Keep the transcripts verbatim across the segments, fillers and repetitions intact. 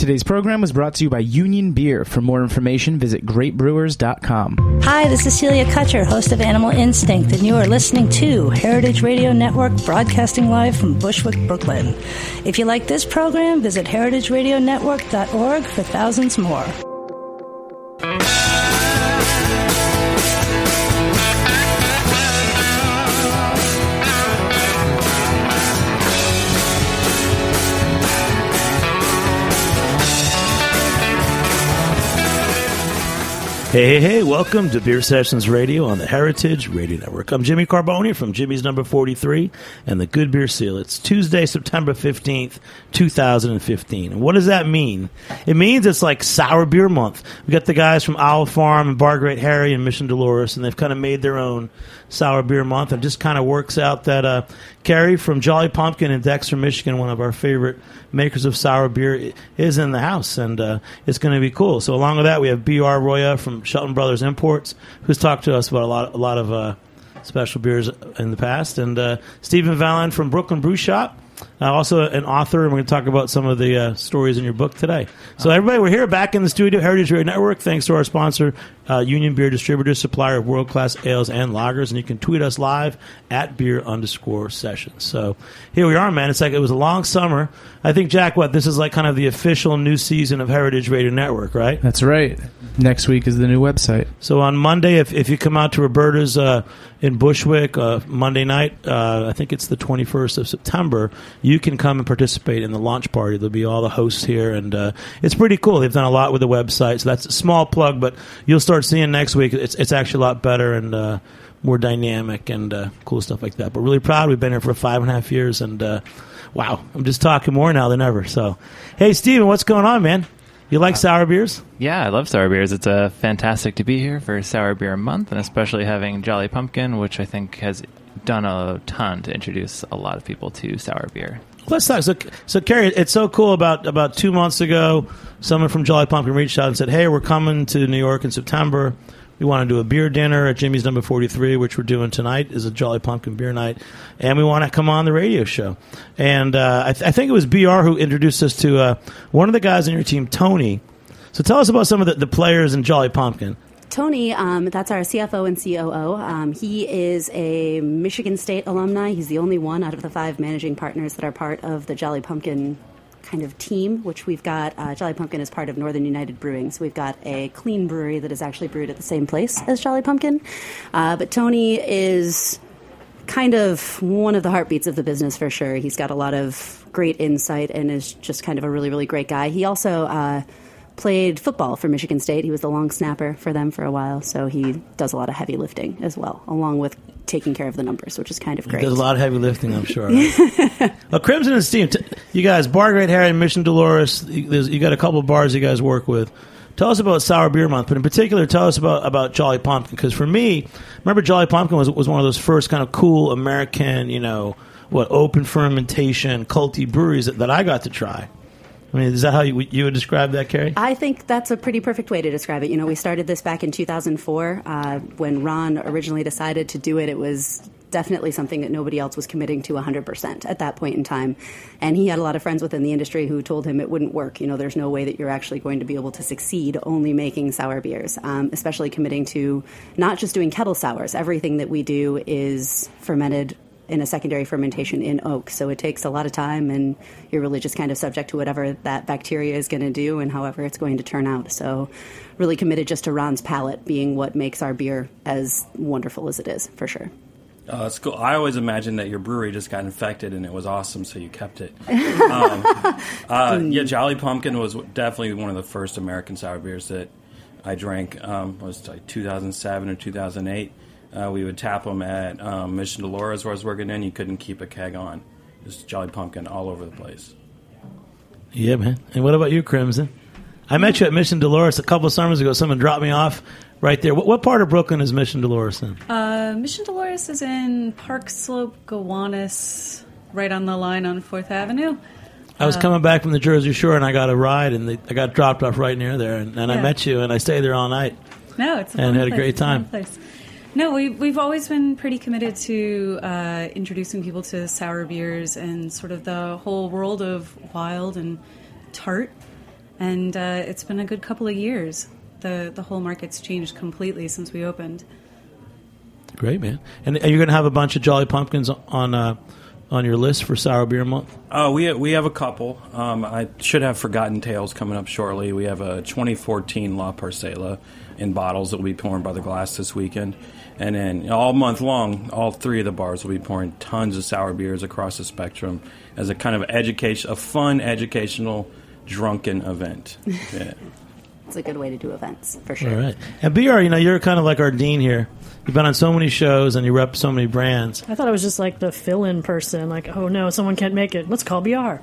Today's program was brought to you by Union Beer. For more information, visit great brewers dot com. Hi, this is Celia Kutcher, host of Animal Instinct, and you are listening to Heritage Radio Network, broadcasting live from Bushwick, Brooklyn. If you like this program, visit heritage radio network dot org for thousands more. Hey, hey, hey, welcome to Beer Sessions Radio on the Heritage Radio Network. I'm Jimmy Carboni from Jimmy's Number forty-three and the Good Beer Seal. It's Tuesday, September fifteenth, two thousand fifteen. And what does that mean? It means it's like Sour Beer Month. We got the guys from Owl Farm and Bar Great Harry and Mission Dolores, and they've kind of made their own Sour Beer Month. And it just kind of works out that uh, Carrie from Jolly Pumpkin in Dexter, Michigan, one of our favorite makers of sour beer, is in the house, and uh, it's going to be cool. So along with that, we have B R Roya from Shelton Brothers Imports, who's talked to us about a lot, a lot of uh, special beers in the past, and uh, Stephen Vallon from Brooklyn Brew Shop, uh, also an author, and we're going to talk about some of the uh, stories in your book today. So everybody, we're here back in the studio, Heritage Radio Network, thanks to our sponsor, uh, Union Beer Distributor, supplier of world-class ales and lagers, and you can tweet us live at beer underscore sessions. So here we are, man. It's like it was a long summer. I think, Jack, what, this is like kind of the official new season of Heritage Radio Network, right? That's right. Next week is the new website. So on Monday, if if you come out to Roberta's uh, in Bushwick, uh, Monday night, uh, I think it's the twenty-first of September, you can come and participate in the launch party. There'll be all the hosts here, and uh, it's pretty cool. They've done a lot with the website, so that's a small plug, but you'll start seeing next week. It's, it's actually a lot better and uh, more dynamic and uh, cool stuff like that. But really proud. We've been here for five and a half years, and uh, wow, I'm just talking more now than ever. So, hey, Steven, what's going on, man? You like sour beers? Yeah, I love sour beers. It's uh, fantastic to be here for Sour Beer Month, and especially having Jolly Pumpkin, which I think has done a ton to introduce a lot of people to sour beer. Let's talk. So, so Carrie, it's so cool. About about two months ago, someone from Jolly Pumpkin reached out and said, hey, we're coming to New York in September. We want to do a beer dinner at Jimmy's Number forty-three, which we're doing tonight, is a Jolly Pumpkin beer night, and we want to come on the radio show. And uh, I, th- I think it was B R who introduced us to uh, one of the guys on your team, Tony. So tell us about some of the, the players in Jolly Pumpkin. Tony, um, that's our C F O and C O O. Um, he is a Michigan State alumni. He's the only one out of the five managing partners that are part of the Jolly Pumpkin kind of team, which we've got. uh, Jolly Pumpkin is part of Northern United Brewing, so we've got a clean brewery that is actually brewed at the same place as Jolly Pumpkin. Uh, but Tony is kind of one of the heartbeats of the business for sure. He's got a lot of great insight and is just kind of a really, really great guy. He also uh, played football for Michigan State. He was the long snapper for them for a while, so he does a lot of heavy lifting as well, along with taking care of the numbers, which is kind of great. He does a lot of heavy lifting, I'm sure. Right? Well, Crimson and Steam, t- you guys, Bar Great Harry and Mission Dolores, you, you got a couple of bars you guys work with. Tell us about Sour Beer Month, but in particular, tell us about, about Jolly Pumpkin, because for me, remember Jolly Pumpkin was was one of those first kind of cool American, you know, what, open fermentation, culty breweries that, that I got to try. I mean, is that how you, you would describe that, Carrie? I think that's a pretty perfect way to describe it. You know, we started this back in two thousand four. Uh, when Ron originally decided to do it, it was definitely something that nobody else was committing to one hundred percent at that point in time. And he had a lot of friends within the industry who told him it wouldn't work. You know, there's no way that you're actually going to be able to succeed only making sour beers, um, especially committing to not just doing kettle sours. Everything that we do is fermented in a secondary fermentation in oak. So it takes a lot of time, and you're really just kind of subject to whatever that bacteria is going to do and however it's going to turn out. So really committed just to Ron's palate being what makes our beer as wonderful as it is, for sure. Oh, that's cool. I always imagined that your brewery just got infected and it was awesome, so you kept it. um, uh, yeah, Jolly Pumpkin was definitely one of the first American sour beers that I drank. Um, it was like two thousand seven or two thousand eight. Uh, we would tap them at um, Mission Dolores, where I was working in. You couldn't keep a keg on. Just Jolly Pumpkin all over the place. Yeah, man. And what about you, Crimson? I met you at Mission Dolores a couple of summers ago. Someone dropped me off right there. What, what part of Brooklyn is Mission Dolores in? Uh, Mission Dolores is in Park Slope, Gowanus, right on the line on fourth Avenue. I was uh, coming back from the Jersey Shore, and I got a ride, and they, I got dropped off right near there. And, and yeah. I met you, and I stayed there all night. No, it's a and fun had a place. great It's a time. fun place. No, we, we've always been pretty committed to uh, introducing people to sour beers and sort of the whole world of wild and tart and uh, it's been a good couple of years. The the whole market's changed completely since we opened. Great, man. And are you going to have a bunch of Jolly Pumpkins on uh, on your list for Sour Beer Month? Oh, we we have a couple. Um, I should have Forgotten Tales coming up shortly. We have a twenty fourteen La Parcela in bottles that will be pouring by the glass this weekend. And then all month long, all three of the bars will be pouring tons of sour beers across the spectrum as a kind of education, a fun, educational, drunken event. Yeah. It's a good way to do events, for sure. All right. And B R, you know, you're kind of like our dean here. You've been on so many shows and you rep so many brands. I thought I was just like the fill-in person. Like, oh no, someone can't make it. Let's call B R.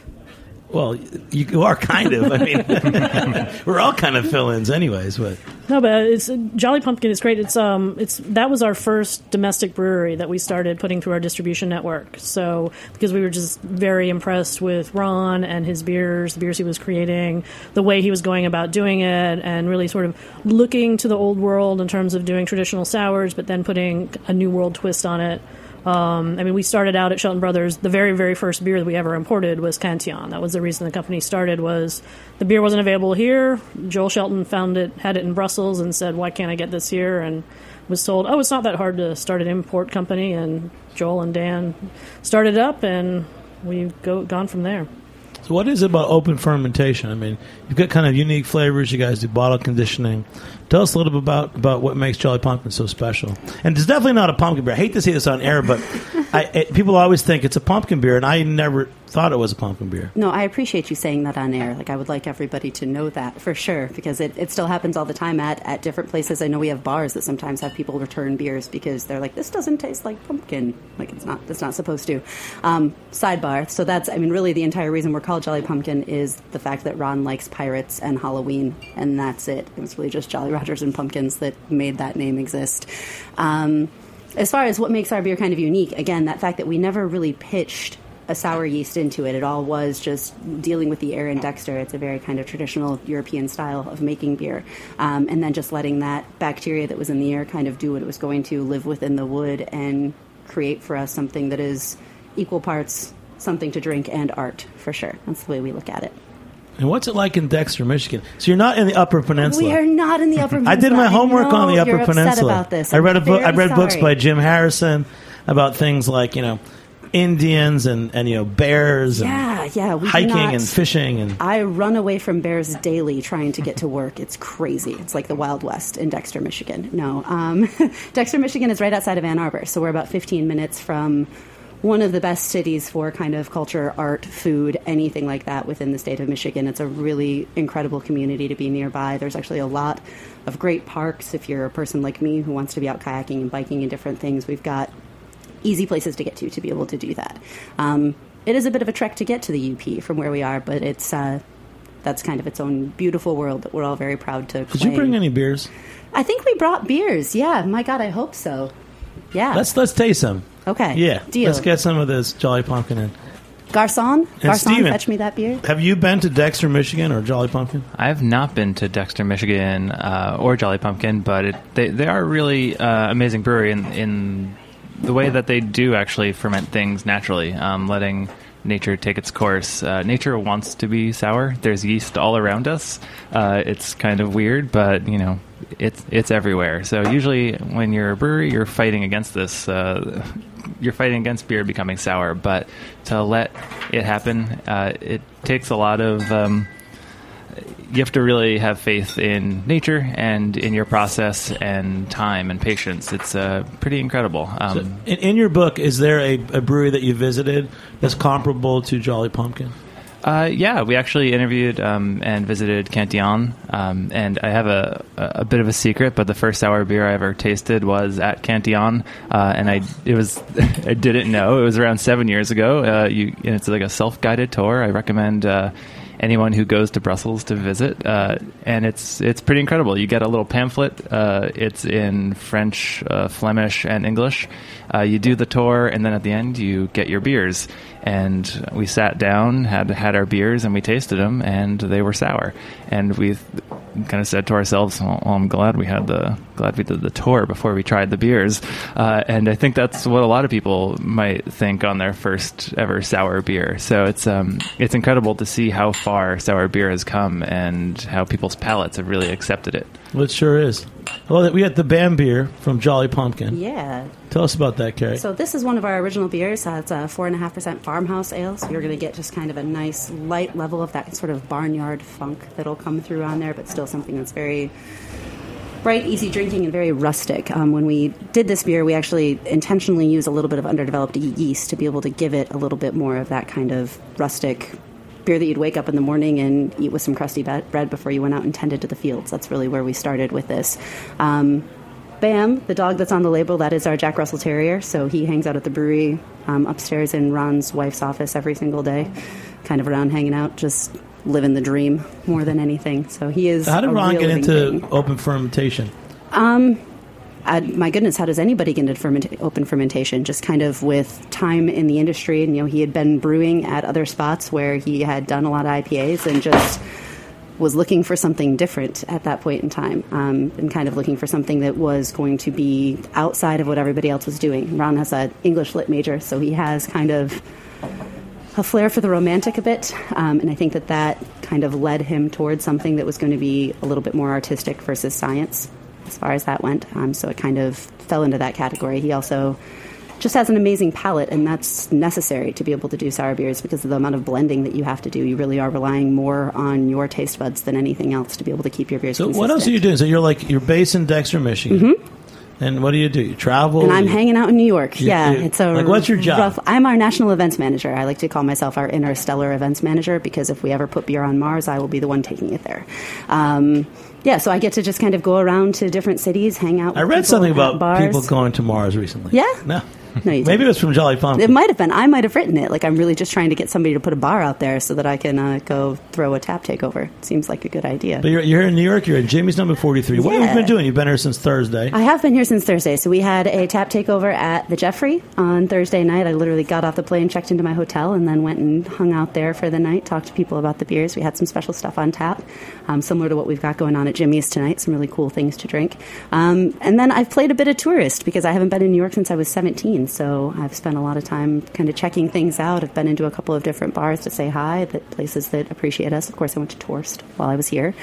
Well, you are kind of. I mean, we're all kind of fill-ins anyways. But no, but it's Jolly Pumpkin is great. It's um, it's that was our first domestic brewery that we started putting through our distribution network. So because we were just very impressed with Ron and his beers, the beers he was creating, the way he was going about doing it, and really sort of looking to the old world in terms of doing traditional sours, but then putting a new world twist on it. Um, I mean, we started out at Shelton Brothers. The very, very first beer that we ever imported was Cantillon. That was the reason the company started. Was the beer wasn't available here. Joel Shelton found it, had it in Brussels, and said, "Why can't I get this here?" And was told, "Oh, it's not that hard to start an import company." And Joel and Dan started up, and we've go, gone from there. So, what is it about open fermentation? I mean, you've got kind of unique flavors. You guys do bottle conditioning. Tell us a little bit about, about what makes Jolly Pumpkin so special. And it's definitely not a pumpkin beer. I hate to say this on air, but I, it, people always think it's a pumpkin beer, and I never thought it was a pumpkin beer. No, I appreciate you saying that on air. Like, I would like everybody to know that for sure, because it, it still happens all the time at, at different places. I know we have bars that sometimes have people return beers because they're like, this doesn't taste like pumpkin. Like, it's not, it's not supposed to. Um, sidebar. So that's, I mean, really the entire reason we're called Jolly Pumpkin is the fact that Ron likes pirates and Halloween, and that's it. It was really just Jolly Rogers and Pumpkins that made that name exist. Um, as far as what makes our beer kind of unique, again, that fact that we never really pitched a sour yeast into it. It all was just dealing with the air in Dexter. It's a very kind of traditional European style of making beer. Um, and then just letting that bacteria that was in the air kind of do what it was going to, live within the wood and create for us something that is equal parts something to drink and art, for sure. That's the way we look at it. And what's it like in Dexter, Michigan? So you're not in the Upper Peninsula. We are not in the Upper Peninsula. I did my homework on the Upper you're upset Peninsula. About this. I read a book. I read sorry. books by Jim Harrison about things like, you know, Indians and, and you know, bears and yeah, yeah, we hiking not, and fishing. And I run away from bears daily trying to get to work. It's crazy. It's like the Wild West in Dexter, Michigan. No, um, Dexter, Michigan is right outside of Ann Arbor, so we're about fifteen minutes from one of the best cities for kind of culture, art, food, anything like that within the state of Michigan. It's a really incredible community to be nearby. There's actually a lot of great parks. If you're a person like me who wants to be out kayaking and biking and different things, we've got easy places to get to to be able to do that. Um, it is a bit of a trek to get to the U P from where we are, but it's uh, that's kind of its own beautiful world that we're all very proud to claim. Did you bring any beers? I think we brought beers. Yeah, my God, I hope so. Yeah. Let's let's taste some. Okay. Yeah. Deal. Let's get some of this Jolly Pumpkin in. Garçon? Garçon, Steven, fetch me that beer. Have you been to Dexter, Michigan, or Jolly Pumpkin? I have not been to Dexter, Michigan, uh, or Jolly Pumpkin, but it, they they are really uh, amazing brewery in in the way that they do actually ferment things naturally, um, letting nature take its course. Uh, nature wants to be sour. There's yeast all around us. Uh, it's kind of weird, but you know, it's it's everywhere. So usually, when you're a brewery, you're fighting against this. Uh, you're fighting against beer becoming sour. But to let it happen, uh, it takes a lot of. Um, you have to really have faith in nature and in your process and time and patience. It's uh, pretty incredible. Um, so in, in your book, is there a, a brewery that you visited that's comparable to Jolly Pumpkin? Uh, yeah, we actually interviewed um, and visited Cantillon, um, and I have a, a bit of a secret, but the first sour beer I ever tasted was at Cantillon, uh, and I it was I didn't know. It was around seven years ago. Uh, you, and it's like a self-guided tour. I recommend uh, anyone who goes to Brussels to visit, uh, and it's it's pretty incredible. You get a little pamphlet. Uh, it's in French, uh, Flemish, and English. Uh, you do the tour, and then at the end, you get your beers. And we sat down, had had our beers, and we tasted them, and they were sour. And we kind of said to ourselves, well, I'm glad we had the glad we did the tour before we tried the beers. Uh, and I think that's what a lot of people might think on their first ever sour beer. So it's um, it's incredible to see how far sour beer has come and how people's palates have really accepted it. Well, it sure is. Well, we got the Bam beer from Jolly Pumpkin. Yeah. Tell us about that, Carrie. So this is one of our original beers. Uh, it's a four and a half percent farmhouse ale. So you're going to get just kind of a nice light level of that sort of barnyard funk that'll come through on there, but still something that's very bright, easy drinking, and very rustic. Um, when we did this beer, we actually intentionally used a little bit of underdeveloped yeast to be able to give it a little bit more of that kind of rustic beer that you'd wake up in the morning and eat with some crusty bread before you went out and tended to the fields. That's really where we started with this. Um, Bam, the dog that's on the label, that is our Jack Russell Terrier. So he hangs out at the brewery um, upstairs in Ron's wife's office every single day, kind of around hanging out, just living the dream more than anything. So he is. How did a Ron real get living into thing. open fermentation? Um, I, my goodness, how does anybody get into ferment- open fermentation? Just kind of with time in the industry. And, you know, he had been brewing at other spots where he had done a lot of I P As and just was looking for something different at that point in time, um, and kind of looking for something that was going to be outside of what everybody else was doing. Ron has an English lit major, so he has kind of a flair for the romantic a bit, um, and I think that that kind of led him towards something that was going to be a little bit more artistic versus science as far as that went. Um, so it kind of fell into that category. He also just has an amazing palate, and that's necessary to be able to do sour beers because of the amount of blending that you have to do. You really are relying more on your taste buds than anything else to be able to keep your beers So consistent. what else are you doing? So you're like, you're based in Dexter, Michigan. Mm-hmm. And what do you do? You travel? And I'm you, hanging out in New York. You- yeah, you- it's a like, what's your job? rough- I'm our national events manager. I like to call myself our interstellar events manager because if we ever put beer on Mars, I will be the one taking it there. Um, yeah, so I get to just kind of go around to different cities, hang out with I read people something at about bars. people going to Mars recently. Yeah? No. No, you Maybe didn't. it was from Jolly Pumpkin. It might have been. I might have written it. Like, I'm really just trying to get somebody to put a bar out there so that I can uh, go throw a tap takeover. Seems like a good idea. But you're, you're here in New York. You're at Jimmy's number forty-three. What have you Yeah. been doing? You've been here since Thursday. I have been here since Thursday. So we had a tap takeover at the Jeffrey on Thursday night. I literally got off the plane, checked into my hotel, and then went and hung out there for the night, talked to people about the beers. We had some special stuff on tap, um, similar to what we've got going on at Jimmy's tonight, some really cool things to drink. Um, and then I've played a bit of tourist because I haven't been in New York since I was seventeen. So I've spent a lot of time kind of checking things out. I've been into a couple of different bars to say hi, that places that appreciate us. Of course, I went to Torst while I was here.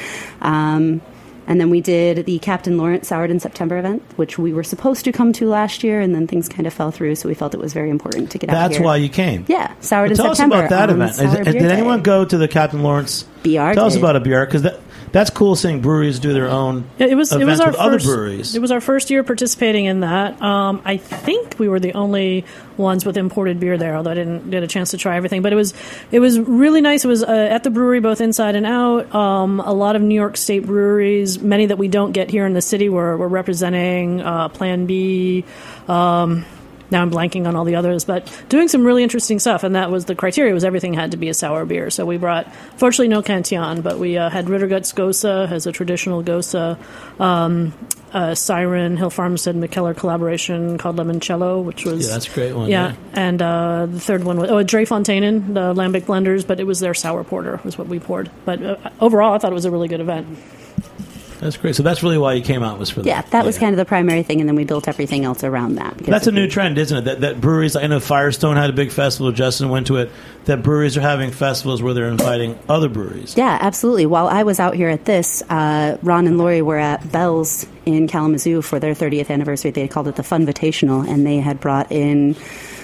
Um, and then we did the Captain Lawrence Soured in September event, which we were supposed to come to last year, and then things kind of fell through, so we felt it was very important to get out That's here. why you came. Yeah, Soured Well, in tell September. us about that on event. Sour Is- Beer did Day. anyone go to the Captain Lawrence? B R Tell us did. about a B R, because that, that's cool seeing breweries do their own Yeah, it was it events was our with first, other breweries. It was our first year participating in that. Um, I think we were the only ones with imported beer there, although I didn't get a chance to try everything. But it was it was really nice. It was uh, at the brewery, both inside and out. Um, a lot of New York State breweries, many that we don't get here in the city, were were representing uh, Plan B. Um, Now I'm blanking on all the others, but doing some really interesting stuff, and that was the criteria, was everything had to be a sour beer. So we brought, fortunately, no Cantillon, but we uh, had Rittergut's Gosa as a traditional Gosa, um, uh, Siren, Hill Farmstead, McKellar collaboration called Limoncello, which was... Yeah, that's a great one. Yeah, Yeah. and uh, the third one was, oh, Dre Fontainen, the Lambic Blenders, but it was their sour porter, was what we poured. But uh, overall, I thought it was a really good event. That's great. So that's really why you came out, was for that. Yeah, that was kind of the primary thing, and then we built everything else around that. because That's a if new you- trend, isn't it? That, that breweries, I know Firestone had a big festival. Justin went to it. That breweries are having festivals where they're inviting other breweries. Yeah, absolutely. While I was out here at this, uh, Ron and Lori were at Bell's in Kalamazoo for their thirtieth anniversary. They called it the Funvitational, and they had brought in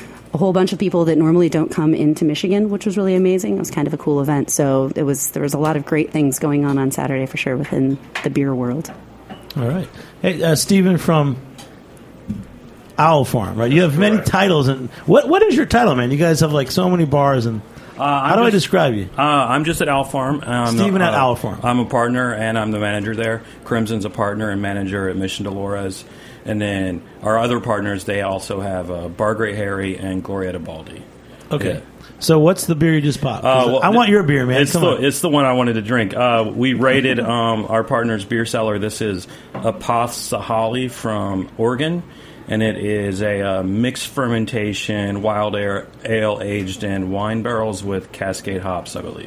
a whole bunch of people that normally don't come into Michigan, which was really amazing. It was kind of a cool event. So it was there was a lot of great things going on on Saturday for sure within the beer world. All right. Hey, uh, Stephen from Owl Farm, right? You have many titles. And what what is your title, man? You guys have like so many bars. And Uh, I'm how do I just- describe you? Uh, I'm just at Owl Farm. Um, Stephen at uh, Owl Farm. I'm a partner, and I'm the manager there. Crimson's a partner and manager at Mission Dolores. And then our other partners, they also have uh, Bar Great Harry and Glorietta Baldi. Okay. Yeah. So what's the beer you just popped? Uh, 'Cause well, I want your beer, man. It's Come the, on. it's the one I wanted to drink. Uh, we rated um, our partner's beer cellar. This is Apoth Sahali from Oregon, and it is a uh, mixed fermentation wild ale, ale aged in wine barrels with Cascade hops, I believe.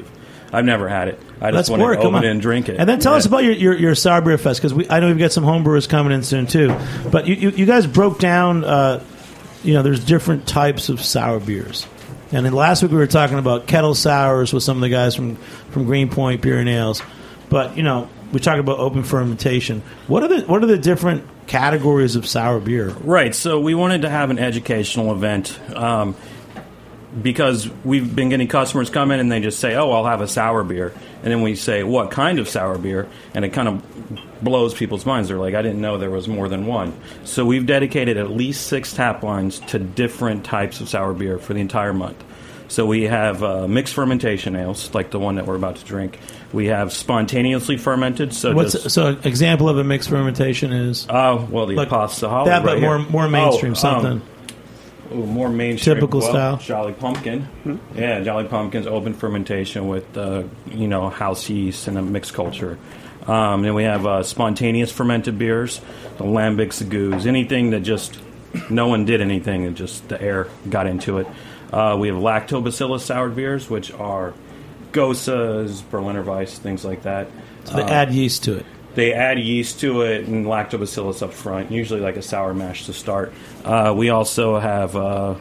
I've never had it. I Let's just want work. to Come open on. it and drink it. And then tell Yeah. us about your, your, your Sour Beer Fest, because I know you've got some homebrewers coming in soon, too. But you, you, you guys broke down, uh, you know, there's different types of sour beers. And then last week we were talking about kettle sours with some of the guys from, from Greenpoint Beer and Ales. But, you know, we talked about open fermentation. What are the what are the different categories of sour beer? Right. So we wanted to have an educational event. Um, Because we've been getting customers come in and they just say, oh, I'll have a sour beer. And then we say, what kind of sour beer? And it kind of blows people's minds. They're like, I didn't know there was more than one. So we've dedicated at least six tap lines to different types of sour beer for the entire month. So we have uh, mixed fermentation ales, like the one that we're about to drink. We have spontaneously fermented. So What's just, so an example of a mixed fermentation is? Oh, well, the Like Apostaholic that, but right more here. more mainstream Oh, something. Um, Ooh, more mainstream. Typical well, style. Jolly Pumpkin. Yeah, Jolly Pumpkin's open fermentation with, uh, you know, house yeast and a mixed culture. Um, then we have uh, spontaneous fermented beers, the lambics, the goose, anything that just, no one did anything, and just the air got into it. Uh, we have lactobacillus soured beers, which are Gosas, Berliner Weiss, things like that. So they Uh, add yeast to it. They add yeast to it and lactobacillus up front, usually like a sour mash to start. Uh, we also have uh,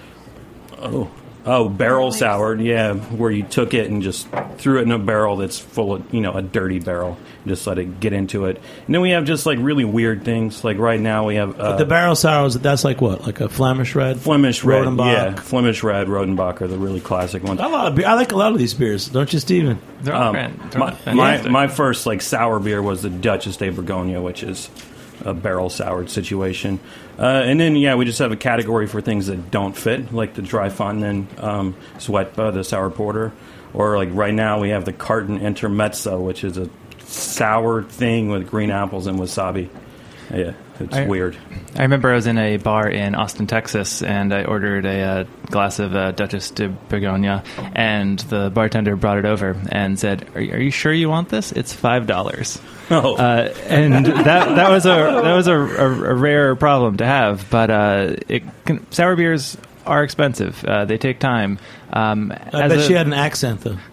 oh oh barrel soured, yeah, where you took it and just threw it in a barrel that's full of, you know, a dirty barrel, just let it get into it. And then we have just like really weird things. Like right now we have uh, But the barrel sours, that's like what? Like a Flemish red? Flemish red, Rodenbach? yeah, Flemish red, Rodenbach are the really classic ones. I, love beer. I like a lot of these beers, don't you, Steven? They're all Um, great. They're my, all my fantastic. my first like sour beer was the Duchess de Bourgogne, which is a barrel soured situation. Uh, and then yeah, we just have a category for things that don't fit, like the Dry Fontaine um, Sweatba, the sour porter, or like right now we have the Carton Intermezzo, which is a sour thing with green apples and wasabi. Yeah, it's I- weird. I remember I was in a bar in Austin, Texas, and I ordered a uh, glass of uh, Duchess de Bourgogne, and the bartender brought it over and said, "Are you, are you sure you want this? It's five dollars." Oh. Uh, and that that was a that was a, a, a rare problem to have, but uh, it can, sour beers are expensive. Uh, they take time. Um, I as bet a- she had an accent, though.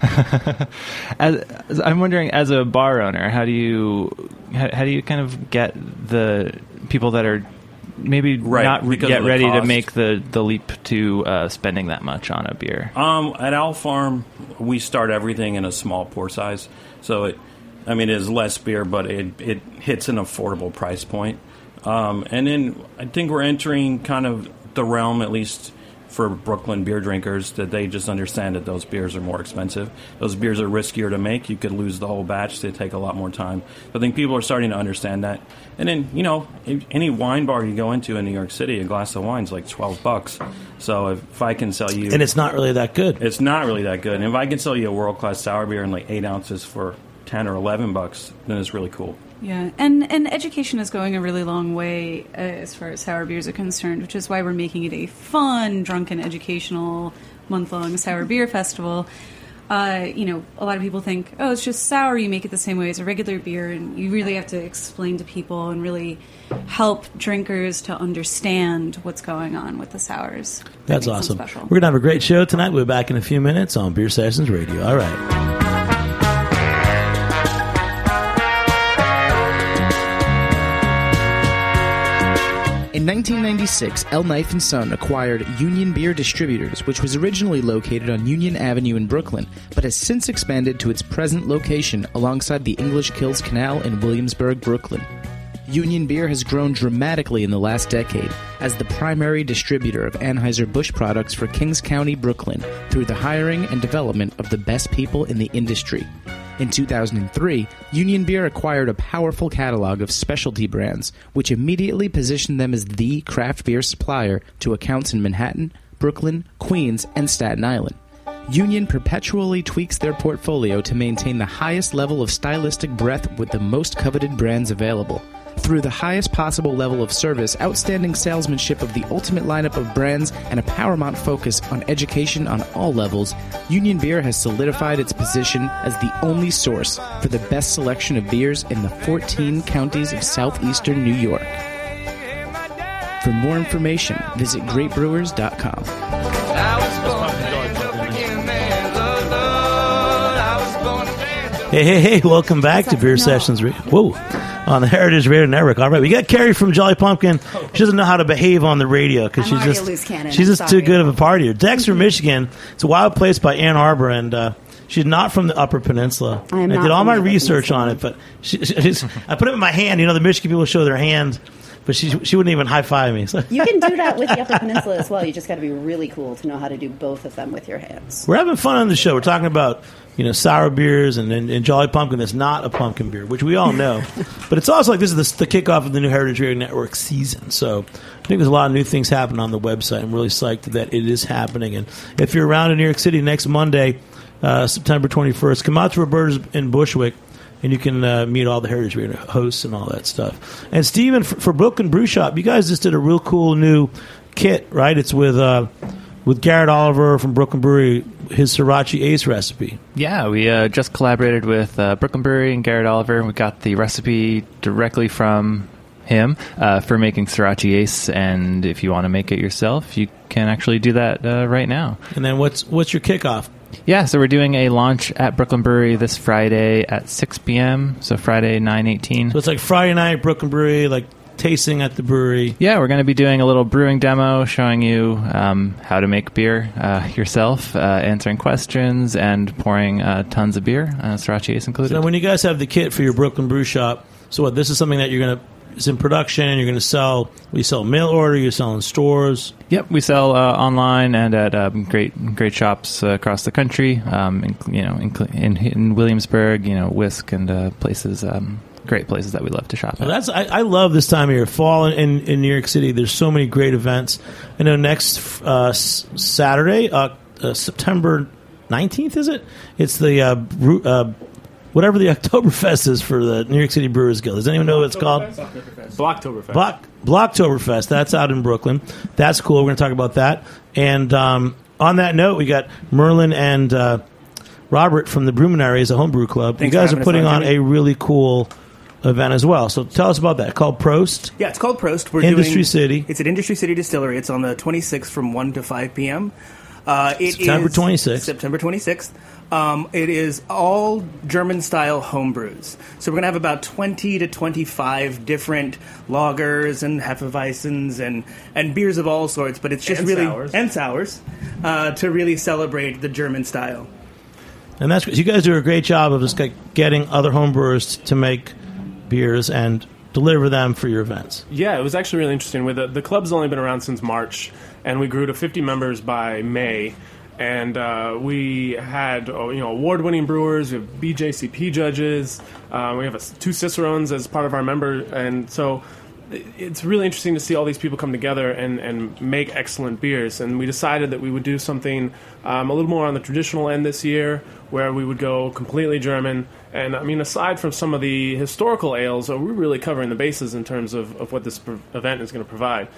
as, as I'm wondering, as a bar owner, how do you how, how do you kind of get the people that are maybe Right, not because yet of the ready to cost. make the, the leap to uh, spending that much on a beer? Um, at Owl Farm, we start everything in a small pour size, so it, I mean, it is less beer, but it it hits an affordable price point. Um, and then I think we're entering kind of the realm, at least for Brooklyn beer drinkers, that they just understand that those beers are more expensive. Those beers are riskier to make. You could lose the whole batch. They take a lot more time. I think people are starting to understand that. And then, you know, if any wine bar you go into in New York City, a glass of wine's like twelve bucks. So if, if I can sell you... And it's not really that good. It's not really that good. And if I can sell you a world-class sour beer in like eight ounces for ten or eleven bucks, then it's really cool. Yeah, and and education is going a really long way uh, as far as sour beers are concerned, which is why we're making it a fun, drunken, educational, month-long sour beer festival. Uh, you know, a lot of people think, oh, it's just sour, you make it the same way as a regular beer, and you really have to explain to people and really help drinkers to understand what's going on with the sours. That That's makes them awesome. special. We're going to have a great show tonight. We'll be back in a few minutes on Beer Sessions Radio. All right. In nineteen ninety-six, El Knife and Son acquired Union Beer Distributors, which was originally located on Union Avenue in Brooklyn, but has since expanded to its present location alongside the English Kills Canal in Williamsburg, Brooklyn. Union Beer has grown dramatically in the last decade as the primary distributor of Anheuser-Busch products for Kings County, Brooklyn, through the hiring and development of the best people in the industry. In two thousand three, Union Beer acquired a powerful catalog of specialty brands, which immediately positioned them as the craft beer supplier to accounts in Manhattan, Brooklyn, Queens, and Staten Island. Union perpetually tweaks their portfolio to maintain the highest level of stylistic breadth with the most coveted brands available. Through the highest possible level of service, outstanding salesmanship of the ultimate lineup of brands, and a paramount focus on education on all levels, Union Beer has solidified its position as the only source for the best selection of beers in the fourteen counties of southeastern New York. For more information, visit great brewers dot com. I was born in the beginning, Lord, Lord, I was Hey, hey, hey, welcome back to Beer Sessions. Ra- Whoa, on the Heritage Radio Network. All right, we got Carrie from Jolly Pumpkin. She doesn't know how to behave on the radio because she's already just a loose cannon. she's I'm just too sorry. good of a partier. Dexter, Michigan. It's a wild place by Ann Arbor, and uh, she's not from the Upper Peninsula. I am I not did all from my the Upper research Peninsula. on it, but she, she's, I put it in my hand. You know, the Michigan people show their hand, but she she wouldn't even high five me. So. You can do that with the Upper Peninsula as well. You just got to be really cool to know how to do both of them with your hands. We're having fun on the show. We're talking about, you know, sour beers and, and, and Jolly Pumpkin that's not a pumpkin beer, which we all know. But it's also like this is the, the kickoff of the new Heritage Radio Network season. So I think there's a lot of new things happening on the website. I'm really psyched that it is happening. And if you're around in New York City next Monday, uh, September twenty-first, come out to Roberta's in Bushwick, and you can uh, meet all the Heritage Radio hosts and all that stuff. And Steven, for, for Brooklyn Brew Shop, you guys just did a real cool new kit, right? It's with uh, with Garrett Oliver from Brooklyn Brewery, his Sriracha Ace recipe. Yeah, we uh, just collaborated with uh, Brooklyn Brewery and Garrett Oliver. We got the recipe directly from him uh, for making Sriracha Ace, and if you want to make it yourself, you can actually do that uh, right now. And then what's what's your kickoff? Yeah, so we're doing a launch at Brooklyn Brewery this Friday at six p.m., so Friday nine eighteen. So it's like Friday night, Brooklyn Brewery, like tasting at the brewery. Yeah, we're going to be doing a little brewing demo, showing you um, how to make beer uh, yourself, uh, answering questions, and pouring uh, tons of beer, uh, Sriracha Ace included. So when you guys have the kit for your Brooklyn Brew Shop, so what, this is something that you're going to, it's in production, and you're going to sell, we sell mail order, you sell in stores. Yep, we sell uh, online and at um, great great shops uh, across the country, um, in, you know, in, in, in Williamsburg, you know, Whisk, and uh, places, um, great places that we love to shop at. Well, that's I, I love this time of year. Fall in, in, in New York City, there's so many great events. I know next uh, s- Saturday, uh, uh, September nineteenth, is it? It's the uh, brew, uh, whatever the Oktoberfest is for the New York City Brewers Guild. Does anyone know what it's called? Blocktoberfest. Block Blocktoberfest. That's out in Brooklyn. That's cool. We're going to talk about that. And um, on that note, we got Merlin and uh, Robert from the Brewminaries, a homebrew club. Thanks you guys for are having us putting on, on Jimmy. a really cool event as well. So tell us about that. Called Prost. Yeah, it's called Prost. We're Industry doing, City. It's at Industry City Distillery. It's on the twenty-sixth from one to five p.m. Uh, it September is twenty-sixth. September twenty-sixth. Um, it is all German-style homebrews. So we're going to have about twenty to twenty-five different lagers and Hefeweizens and, and beers of all sorts. But it's just And really... sours. And sours. Uh, to really celebrate the German style. And that's you guys do a great job of just like getting other homebrewers to make beers and deliver them for your events. Yeah, it was actually really interesting. With the, the club's only been around since March, and we grew to fifty members by May. And uh, we had uh, you know award-winning brewers, we have B J C P judges, uh, we have a, two Cicerones as part of our member, and so it- it's really interesting to see all these people come together and, and make excellent beers. And we decided that we would do something um, a little more on the traditional end this year, where we would go completely German. And I mean, aside from some of the historical ales, uh, we're really covering the bases in terms of, of what this pr- event is going to provide.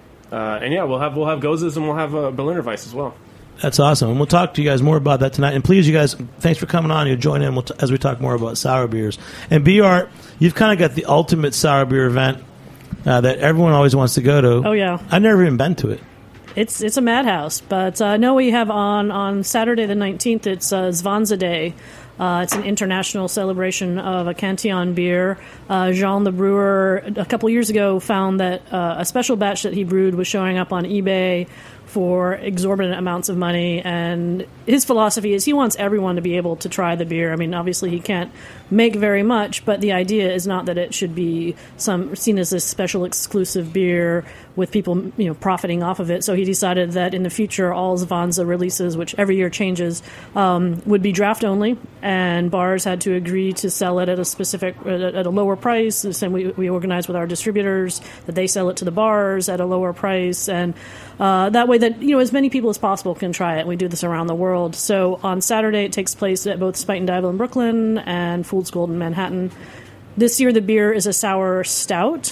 Uh, and yeah, we'll have we'll have Gozes and we'll have uh, Berliner Weiss as well. That's awesome. And we'll talk to you guys more about that tonight. And please, you guys, thanks for coming on. You'll join in we'll t- as we talk more about sour beers. And B R, you've kind of got the ultimate sour beer event uh, that everyone always wants to go to. Oh, yeah. I've never even been to it. It's it's a madhouse, but uh, no, we have on, on Saturday the nineteenth, it's uh, Zwanza Day. Uh, it's an international celebration of a Cantillon beer. Uh, Jean the brewer, a couple years ago, found that uh, a special batch that he brewed was showing up on eBay for exorbitant amounts of money, and his philosophy is he wants everyone to be able to try the beer. I mean, obviously he can't make very much, but the idea is not that it should be some seen as a special exclusive beer with people, you know, profiting off of it. So he decided that in the future, all Zwanza releases, which every year changes, um, would be draft only, and bars had to agree to sell it at a specific at a lower price. And we we organize with our distributors that they sell it to the bars at a lower price, and uh, that way that you know as many people as possible can try it. We do this around the world. So on Saturday, it takes place at both Spite and Dival in Brooklyn and Fool's Gold in Manhattan. This year, the beer is a sour stout.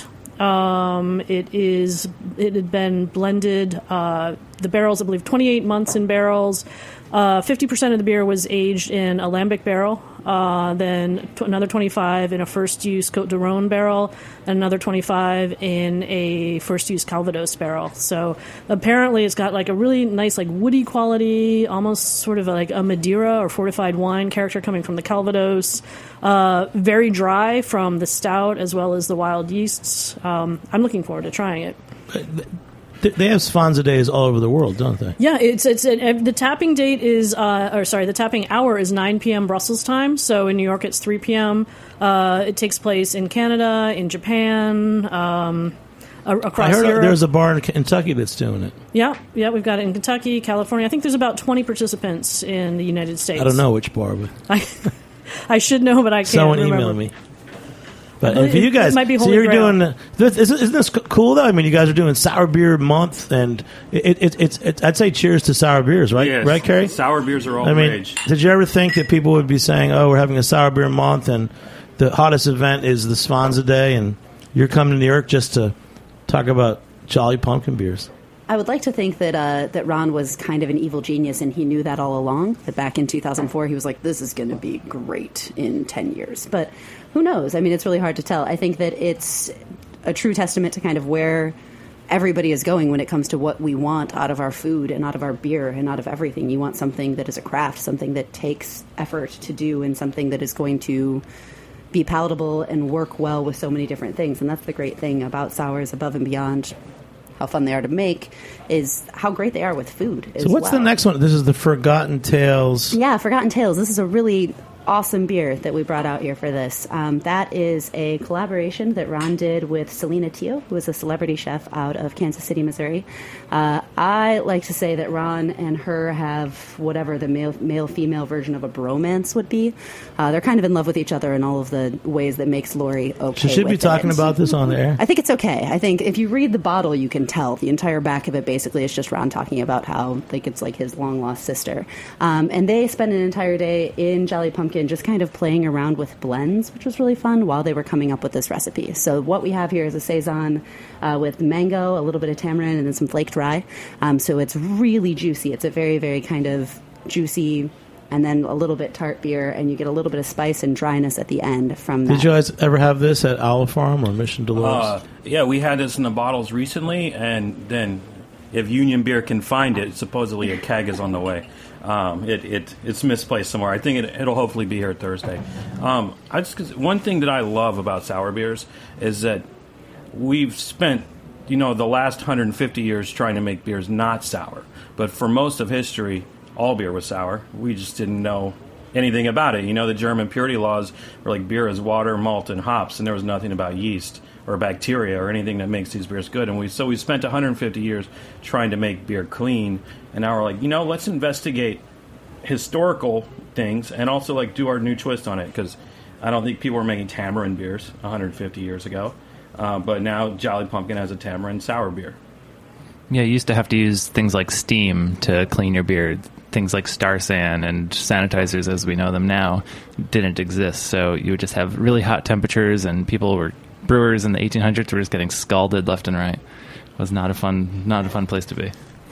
Um, it is. It had been blended. Uh, the barrels, I believe, twenty-eight months in barrels. Uh, fifty percent of the beer was aged in a lambic barrel, uh, then t- another twenty-five in a first-use Côte de Rhône barrel, and another twenty-five in a first-use Calvados barrel. So apparently it's got like a really nice like woody quality, almost sort of like a Madeira or fortified wine character coming from the Calvados. Uh, very dry from the stout as well as the wild yeasts. Um, I'm looking forward to trying it. They have Sfanza days all over the world, don't they? Yeah, it's it's it, the tapping date is, uh, or sorry, the tapping hour is nine p.m. Brussels time. So in New York, it's three p.m. Uh, it takes place in Canada, in Japan, um, a- across I heard Europe. there's a bar in Kentucky that's doing it. Yeah, yeah, we've got it in Kentucky, California. I think there's about twenty participants in the United States. I don't know which bar, but I, I should know, but I can't someone remember. email me. But Well, and for it- you guys, it might be so Holy you're Grail. doing this, isn't, isn't this cool though? I mean, you guys are doing sour beer month, and it, it, it's it's I'd say cheers to sour beers, right? Yes. Right, Carrie? Sour beers are all I the mean, rage. did you ever think that people would be saying, "Oh, we're having a sour beer month, and the hottest event is the Sfanza Day, and you're coming to New York just to talk about Jolly Pumpkin beers"? I would like to think that uh, that Ron was kind of an evil genius, and he knew that all along. That back in two thousand four, he was like, "This is going to be great in ten years." But who knows? I mean, it's really hard to tell. I think that it's a true testament to kind of where everybody is going when it comes to what we want out of our food and out of our beer and out of everything. You want something that is a craft, something that takes effort to do, and something that is going to be palatable and work well with so many different things. And that's the great thing about sours above and beyond how fun they are to make, is how great they are with food as So what's the well. next one? This is the Forgotten Tales. Yeah, Forgotten Tales. This is a really awesome beer that we brought out here for this. Um, that is a collaboration that Ron did with Selena Teo, who is a celebrity chef out of Kansas City, Missouri. Uh, I like to say that Ron and her have whatever the male, male-female version of a bromance would be. Uh, they're kind of in love with each other in all of the ways that makes Lori okay She should be with talking it. about this on the air. I think it's okay. I think if you read the bottle, you can tell. The entire back of it basically is just Ron talking about how like it's like his long-lost sister. Um, and they spent an entire day in Jolly Pumpkin just kind of playing around with blends, which was really fun while they were coming up with this recipe. So what we have here is a Saison uh, with mango, a little bit of tamarind, and then some flaked rye. Um, so it's really juicy. It's a very, very kind of juicy and then a little bit tart beer, and you get a little bit of spice and dryness at the end from that. Did you guys ever have this at Olive Farm or Mission Dolores? Uh, yeah, we had this in the bottles recently, and then if Union Beer can find it, supposedly a keg is on the way. Um, it, it it's misplaced somewhere. I think it, it'll hopefully be here Thursday. Um, I just 'cause one thing that I love about sour beers is that we've spent, you know, the last one hundred fifty years trying to make beers not sour. But for most of history, all beer was sour. We just didn't know anything about it. You know, the German purity laws were like beer is water, malt, and hops, and there was nothing about yeast or bacteria or anything that makes these beers good. And we so we spent one hundred fifty years trying to make beer clean, and now we're like, you know, let's investigate historical things and also like do our new twist on it, because I don't think people were making tamarind beers one hundred fifty years ago, uh, but now Jolly Pumpkin has a tamarind sour beer. Yeah, you used to have to use things like steam to clean your beer. Things like Star San and sanitizers, as we know them now, didn't exist. So you would just have really hot temperatures, and people were brewers in the eighteen hundreds were just getting scalded left and right. It was not a fun, not a fun place to be.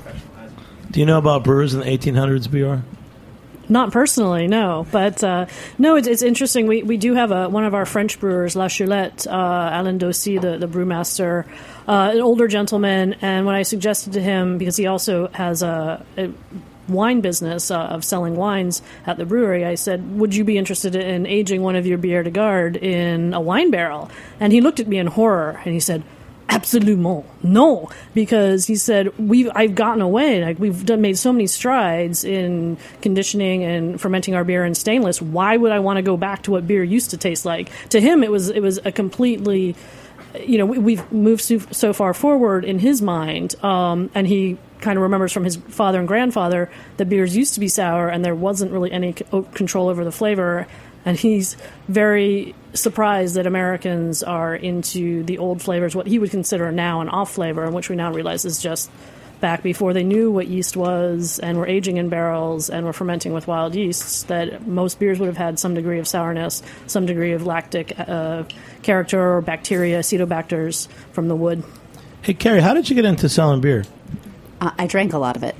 Do you know about brewers in the eighteen hundreds, B R? Not personally, no. But uh, no, it's, it's interesting. We we do have a, one of our French brewers, La Chulette, uh, Alain Dossi, the, the brewmaster, uh, an older gentleman. And when I suggested to him, because he also has a, a wine business uh, of selling wines at the brewery, I said, would you be interested in aging one of your Bière de Garde in a wine barrel? And he looked at me in horror, and he said, absolument no, because he said we've I've gotten away, like we've done made so many strides in conditioning and fermenting our beer in stainless. Why would I want to go back to what beer used to taste like? To him, it was it was a completely, you know, we, we've moved so, so far forward in his mind, um, and he kind of remembers from his father and grandfather that beers used to be sour and there wasn't really any c- control over the flavor. And he's very surprised that Americans are into the old flavors, what he would consider now an off flavor, and which we now realize is just back before they knew what yeast was and were aging in barrels and were fermenting with wild yeasts, that most beers would have had some degree of sourness, some degree of lactic uh, character or bacteria, acetobacters from the wood. Hey, Carrie, how did you get into selling beer? Uh, I drank a lot of it.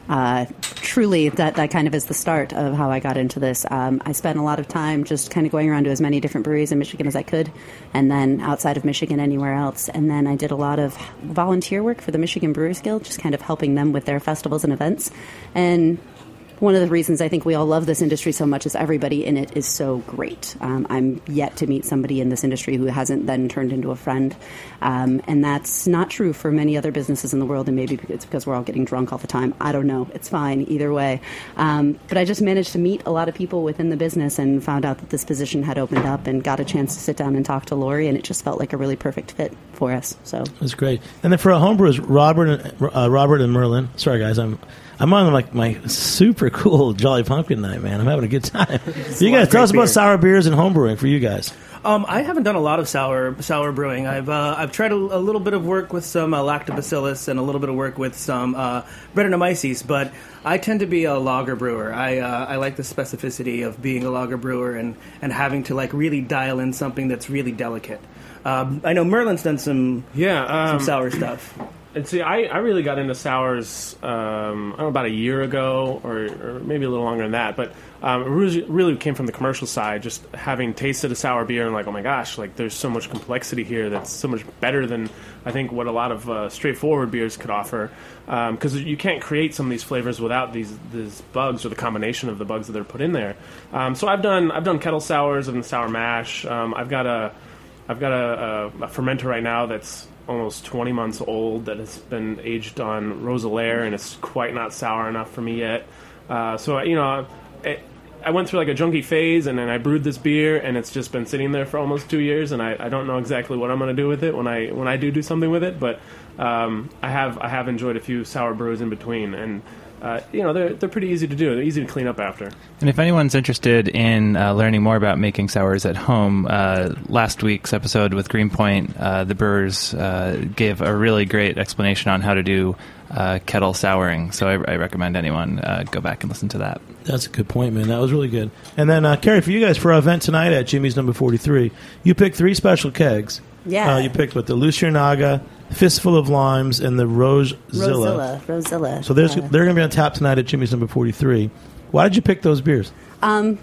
uh, truly, that, that kind of is the start of how I got into this. Um, I spent a lot of time just kind of going around to as many different breweries in Michigan as I could, and then outside of Michigan, anywhere else. And then I did a lot of volunteer work for the Michigan Brewers Guild, just kind of helping them with their festivals and events. And one of the reasons I think we all love this industry so much is everybody in it is so great. Um, I'm yet to meet somebody in this industry who hasn't then turned into a friend. Um, and that's not true for many other businesses in the world, and maybe it's because we're all getting drunk all the time. I don't know. It's fine either way. Um, but I just managed to meet a lot of people within the business and found out that this position had opened up and got a chance to sit down and talk to Lori, and it just felt like a really perfect fit for us. So that's great. And then for our homebrewers, Robert, uh, Robert and Merlin. Sorry, guys, I'm I'm on like my super cool Jolly Pumpkin night, man. I'm having a good time. You guys, tell us about sour beers and homebrewing for you guys. Um, I haven't done a lot of sour sour brewing. I've uh, I've tried a, a little bit of work with some uh, lactobacillus and a little bit of work with some uh, Brettanomyces, but I tend to be a lager brewer. I uh, I like the specificity of being a lager brewer and, and having to like really dial in something that's really delicate. Um, I know Merlin's done some yeah um, some sour stuff. And see, I, I really got into sours, um, I don't know, about a year ago, or, or maybe a little longer than that. But um, it really, really came from the commercial side, just having tasted a sour beer and like, oh my gosh, like there's so much complexity here that's so much better than I think what a lot of uh, straightforward beers could offer. Because um, you can't create some of these flavors without these these bugs or the combination of the bugs that are put in there. Um, so I've done I've done kettle sours, I've done sour mash. Um, I've got a I've got a, a, a fermenter right now that's almost twenty months old that has been aged on Roselaire, and it's quite not sour enough for me yet. Uh, so, you know, it, I went through like a junkie phase, and then I brewed this beer, and it's just been sitting there for almost two years, and I, I don't know exactly what I'm going to do with it when I when I do do something with it, but um, I have I have enjoyed a few sour brews in between, and Uh, you know, they're they're pretty easy to do. They're easy to clean up after. And if anyone's interested in uh, learning more about making sours at home, uh, last week's episode with Greenpoint, uh, the brewers uh, gave a really great explanation on how to do uh, kettle souring. So I, I recommend anyone uh, go back and listen to that. That's a good point, man. That was really good. And then, uh, Carrie, for you guys, for our event tonight at Jimmy's Number forty-three, you picked three special kegs. Yeah. Uh, you picked what, the Lucier Naga, Fistful of Limes, and the Rosezilla. Rosella. Rosella. So there's, uh, they're going to be on tap tonight at Jimmy's Number forty-three. Why did you pick those beers? Um,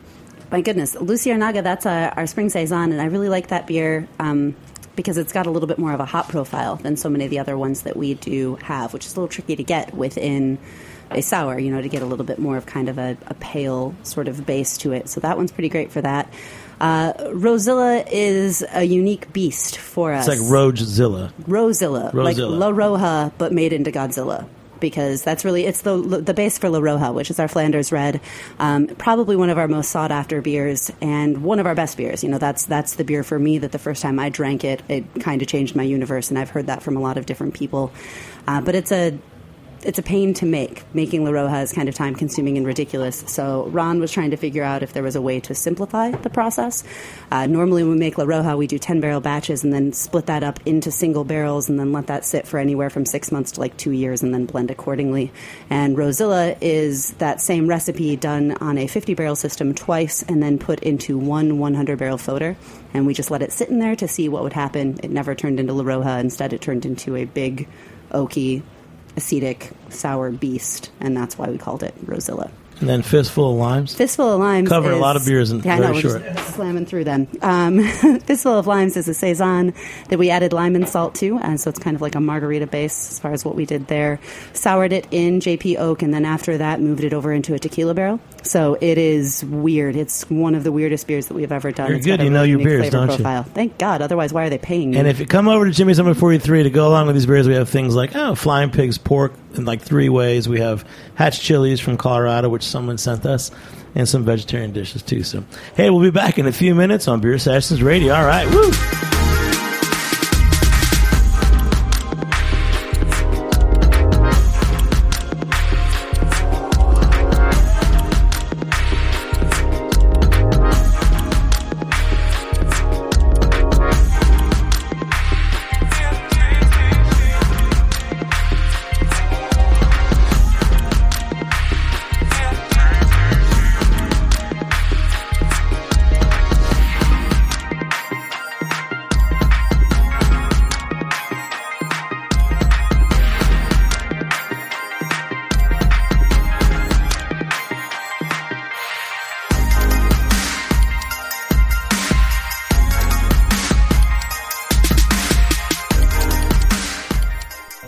my goodness. Lucier Naga, that's a, our spring saison, and I really like that beer um, because it's got a little bit more of a hop profile than so many of the other ones that we do have, which is a little tricky to get within a sour, you know, to get a little bit more of kind of a, a pale sort of base to it. So that one's pretty great for that. Uh, Rosella is a unique beast for us. It's like Rosezilla. Rosella. Rosella. Like La Roja, but made into Godzilla. Because that's really, it's the the base for La Roja, which is our Flanders Red. Um, probably one of our most sought after beers and one of our best beers. You know, that's that's the beer for me that the first time I drank it, it kind of changed my universe. And I've heard that from a lot of different people. Uh, but it's a It's a pain to make. Making La Roja is kind of time-consuming and ridiculous. So Ron was trying to figure out if there was a way to simplify the process. Uh, normally when we make La Roja, we do ten-barrel batches and then split that up into single barrels and then let that sit for anywhere from six months to like two years and then blend accordingly. And Rosella is that same recipe done on a fifty-barrel system twice and then put into one hundred-barrel foeder. And we just let it sit in there to see what would happen. It never turned into La Roja. Instead, it turned into a big, oaky, acetic, sour beast, and that's why we called it Rosella. And then Fistful of Limes? Fistful of Limes Covered is, a lot of beers in yeah, very I know, short. We're just slamming through them. Um, Fistful of Limes is a saison that we added lime and salt to, and so it's kind of like a margarita base as far as what we did there. Soured it in J P Oak, and then after that moved it over into a tequila barrel. So it is weird. It's one of the weirdest beers that we've ever done. You're it's good. got a You know really your unique beers, flavor don't profile. you? Thank God. Otherwise, why are they paying me? And if you come over to Jimmy's Number forty-three to go along with these beers, we have things like oh, Flying Pig's pork in like three ways. We have Hatch chilies from Colorado, which someone sent us, and some vegetarian dishes too. So, hey, we'll be back in a few minutes on Beer Sessions Radio. All right, woo!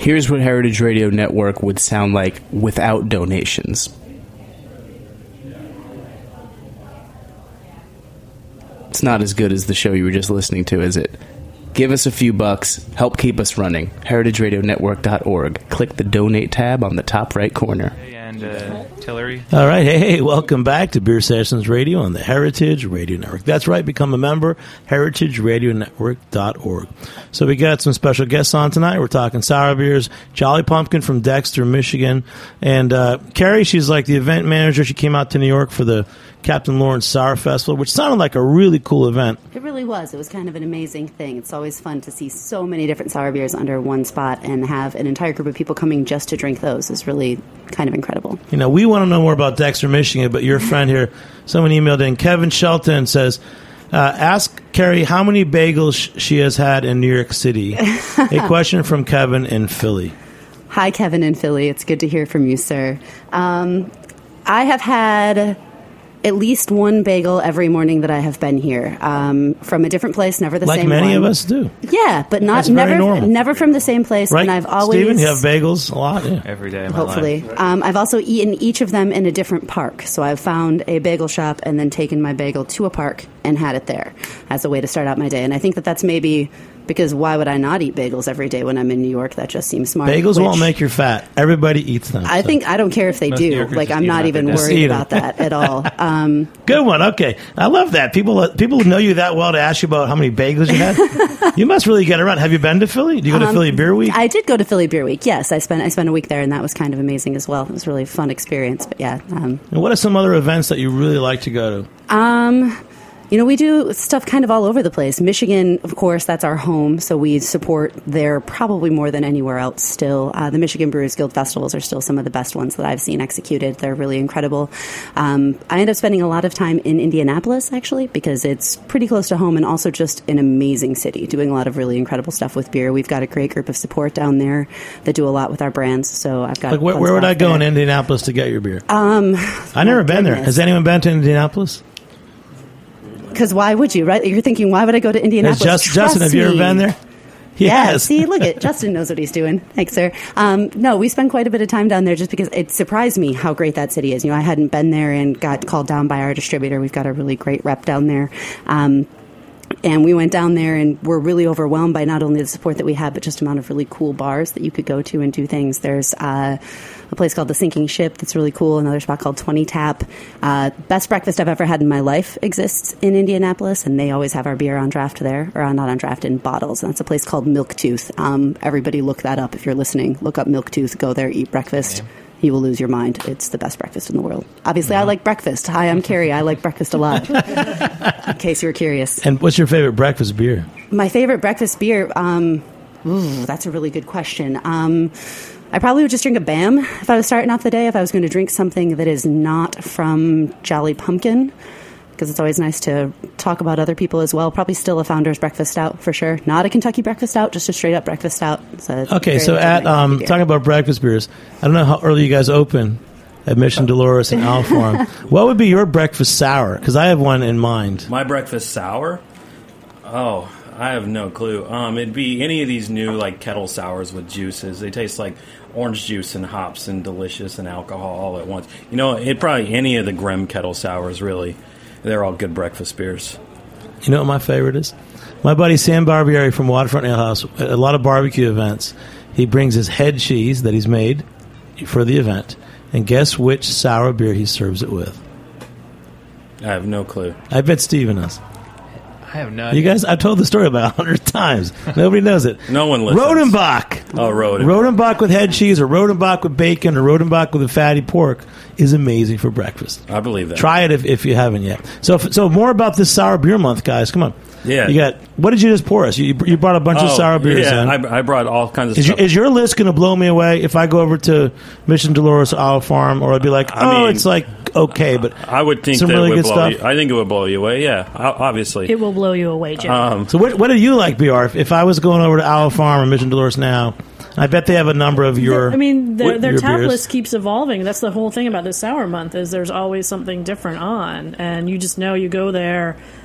Here's what Heritage Radio Network would sound like without donations. It's not as good as the show you were just listening to, is it? Give us a few bucks. Help keep us running. heritage radio network dot org. Click the donate tab on the top right corner. And uh, Tillery. All right. Hey, hey, welcome back to Beer Sessions Radio on the Heritage Radio Network. That's right. Become a member, heritage radio network dot org. So we got some special guests on tonight. We're talking sour beers. Jolly Pumpkin from Dexter, Michigan. And uh, Carrie, she's like the event manager. She came out to New York for the Captain Lawrence Sour Festival, which sounded like a really cool event. It really was. It was kind of an amazing thing. It's always fun to see so many different sour beers under one spot and have an entire group of people coming just to drink those is really kind of incredible. You know, we want to know more about Dexter, Michigan, but your friend here, someone emailed in, Kevin Shelton says, uh, ask Carrie how many bagels sh- she has had in New York City. A question from Kevin in Philly. Hi, Kevin in Philly. It's good to hear from you, sir. Um, I have had at least one bagel every morning that I have been here, um, from a different place, never the like same many one. of us do. Yeah, but not That's very never normal. never from the same place. Right, And I've always Stephen, you have bagels a lot? Yeah. Every day of my hopefully. life. Um, I've also eaten each of them in a different park. So I've found a bagel shop and then taken my bagel to a park and had it there as a way to start out my day. And I think that that's maybe because why would I not eat bagels every day when I'm in New York? That just seems smart. Bagels which won't make you fat. Everybody eats them. I so. think I don't care if they Most do. New Yorkers Like just I'm eat not them even at the worried desk. about that at all. Um, Good one. Okay. I love that. People people know you that well to ask you about how many bagels you had. You must really get around. Have you been to Philly? Do you go to Um, Philly Beer Week? I did go to Philly Beer Week. Yes, I spent I spent a week there, and that was kind of amazing as well. It was a really fun experience. But yeah, um, And what are some other events that you really like to go to? um, you know, we do stuff kind of all over the place. Michigan, of course, that's our home, so we support there probably more than anywhere else still. Uh, the Michigan Brewers Guild festivals are still some of the best ones that I've seen executed. They're really incredible. Um, I end up spending a lot of time in Indianapolis, actually, because it's pretty close to home and also just an amazing city, doing a lot of really incredible stuff with beer. We've got a great group of support down there that do a lot with our brands, so I've got Like, where, fun where would stuff I go there. in Indianapolis to get your beer? Um, I've never been there. goodness. Has anyone been to Indianapolis? Because why would you, right? You're thinking, why would I go to Has Indianapolis? Just, Trust Justin, have you ever me. been there? Yeah, Yes. see, look at Justin knows what he's doing. Thanks, sir. Um, no, we spent quite a bit of time down there just because it surprised me how great that city is. You know, I hadn't been there and got called down by our distributor. We've got a really great rep down there. Um, And we went down there and were really overwhelmed by not only the support that we had, but just amount of really cool bars that you could go to and do things. There's uh, a place called The Sinking Ship that's really cool. Another spot called twenty Tap. Uh, best breakfast I've ever had in my life exists in Indianapolis, and they always have our beer on draft there, or not on draft, in bottles. And that's a place called Milktooth. Um, everybody look that up if you're listening. Look up Milktooth, go there, eat breakfast. Yeah. You will lose your mind. It's the best breakfast in the world. Obviously, I like breakfast. Hi, I'm Carrie. I like breakfast a lot. In case you were curious. And what's your favorite breakfast beer? My favorite breakfast beer, um, ooh, that's a really good question. Um, I probably would just drink a B A M if I was starting off the day, if I was going to drink something that is not from Jolly Pumpkin, because it's always nice to talk about other people as well. Probably still a Founder's Breakfast Stout for sure. Not a Kentucky Breakfast Stout, just a straight up breakfast stout. It's a Okay, very so legitimate at um, Kentucky beer. talking about breakfast beers, I don't know how early you guys open at Mission Dolores and Owl Farm. What would be your breakfast sour? Because I have one in mind. My breakfast sour? Oh, I have no clue. Um, it'd be any of these new like kettle sours with juices. They taste like orange juice and hops and delicious and alcohol all at once. You know, it probably any of the Grimm kettle sours. Really, they're all good breakfast beers. You know what my favorite is? My buddy Sam Barbieri from Waterfront Ale House, at a lot of barbecue events, he brings his head cheese that he's made for the event, and guess which sour beer he serves it with? I have no clue. I bet Steven knows. I have no You idea. guys, I've told the story about a hundred times. Nobody knows it. No one listens. Rodenbach. Oh, Roden. Rodenbach with head cheese, or Rodenbach with bacon, or Rodenbach with a fatty pork is amazing for breakfast. I believe that. Try it if, if you haven't yet. So, so more about this sour beer month, guys. Come on. Yeah. You got. What did you just pour us? You, you brought a bunch of Oh, sour beers yeah, in. I, I brought all kinds of Is, stuff. your, is your list going to blow me away if I go over to Mission Dolores Owl Farm, or I'd be like, I oh, mean, it's like okay, but I would think some that really it would good blow stuff. you. I think it would blow you away. Yeah, o- obviously. It will blow you away, Jim. Um, So what, what do you like, B R? If, if I was going over to Owl Farm or Mission Dolores now, I bet they have a number of your. I mean, their, what- their your tap beers. list keeps evolving. That's the whole thing about this sour month is there's always something different on, and you just know you go there,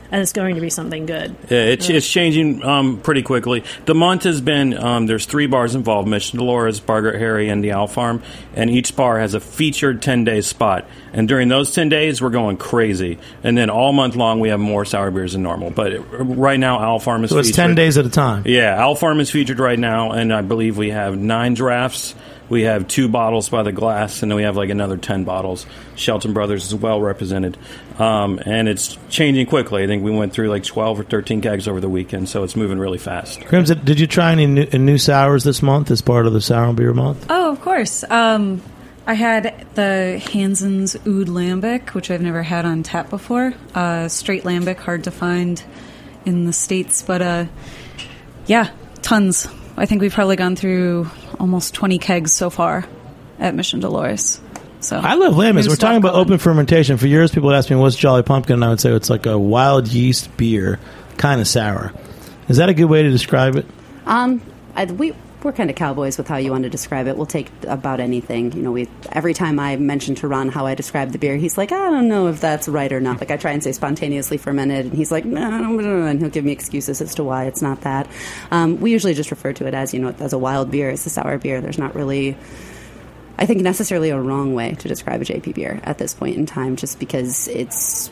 and it's going to be something good. Yeah, it's, it's changing um, pretty quickly. The month has been, um, there's three bars involved, Mission Dolores, Bargart Harry, and the Owl Farm, and each bar has a featured ten-day spot. And during those ten days, we're going crazy. And then all month long, we have more sour beers than normal. But it, right now, Owl Farm is so featured. it's ten days at a time. Yeah, Owl Farm is featured right now, and I believe we have nine drafts. We have two bottles by the glass, and then we have like another ten bottles. Shelton Brothers is well represented. Um, and it's changing quickly. I think we went through like twelve or thirteen kegs over the weekend, so it's moving really fast. Crimson, did you try any new, new sours this month as part of the Sour Beer Month? Oh, of course. Um, I had the Hansen's Oud Lambic, which I've never had on tap before. Uh, straight Lambic, hard to find in the States, but uh, yeah, tons. I think we've probably gone through almost twenty kegs so far at Mission Dolores. So I love lambics. We're talking about coming. open fermentation. For years, people would ask me, what's Jolly Pumpkin? And I would say it's like a wild yeast beer, kind of sour. Is that a good way to describe it? Um, I, we we're kind of cowboys with how you want to describe it. We'll take about anything. You know, we every time I mention to Ron how I describe the beer, he's like, I don't know if that's right or not. Like I try and say spontaneously fermented, and he's like, no, no, no, and he'll give me excuses as to why it's not that. Um, we usually just refer to it as, you know, as a wild beer, as a sour beer. There's not really, I think, necessarily a wrong way to describe a J P beer at this point in time, just because it's,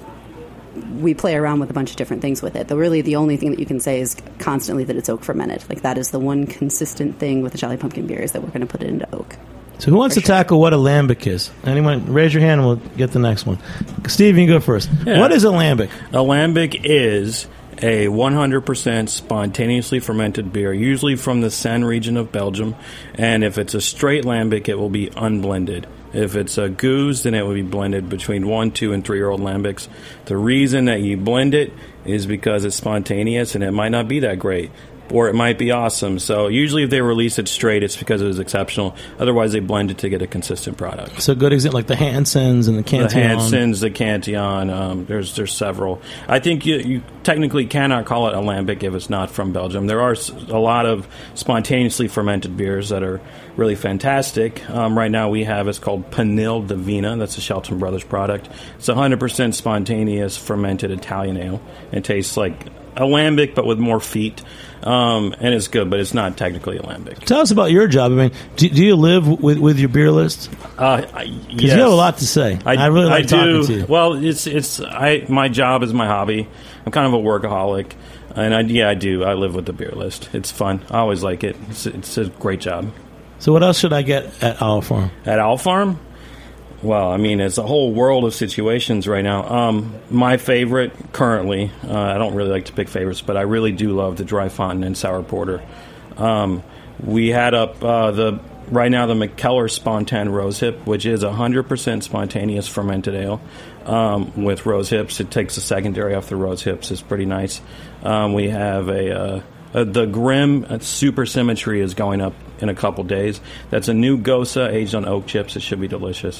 we play around with a bunch of different things with it. The really the only thing that you can say is constantly that it's oak fermented. Like that is the one consistent thing with the Jolly Pumpkin beer, is that we're going to put it into oak. So who wants For to sure. tackle what a lambic is? Anyone? Raise your hand and we'll get the next one. Steve, you can go first. Yeah. What is a lambic? A lambic is a one hundred percent spontaneously fermented beer, usually from the Seine region of Belgium. And if it's a straight lambic, it will be unblended. If it's a goose, then it will be blended between one, two, and three-year-old lambics. The reason that you blend it is because it's spontaneous, and it might not be that great, or it might be awesome. So usually if they release it straight, it's because it was exceptional. Otherwise, they blend it to get a consistent product. So good example, like the Hansens and the Cantillon. The Hansens, the Cantillon, um, there's there's several. I think you, you technically cannot call it a lambic if it's not from Belgium. There are s- a lot of spontaneously fermented beers that are really fantastic. Um, right now we have, it's called Panil Divina. That's a Shelton Brothers product. It's one hundred percent spontaneous fermented Italian ale. It tastes like a lambic, but with more feet. Um, and it's good, but it's not technically a lambic. Tell us about your job. I mean, do, do you live with, with your beer list? Uh, Because yes. you have a lot to say. I, really like I talking do. to you. Well, it's it's I my job is my hobby. I'm kind of a workaholic, and I, yeah, I do. I live with the beer list. It's fun. I always like it. It's, it's a great job. So what else should I get at Owl Farm? At Owl Farm? Well, I mean, it's a whole world of situations right now. Um, my favorite currently, uh, I don't really like to pick favorites, but I really do love the Dry Fountain and Sour Porter. Um, we had up uh, the right now the McKellar Spontan Rose Hip, which is one hundred percent spontaneous fermented ale um, with rose hips. It takes the secondary off the rose hips. It's pretty nice. Um, we have a... Uh, Uh, the Grim uh, Super Symmetry is going up in a couple days. That's a new Gosa aged on oak chips. It should be delicious.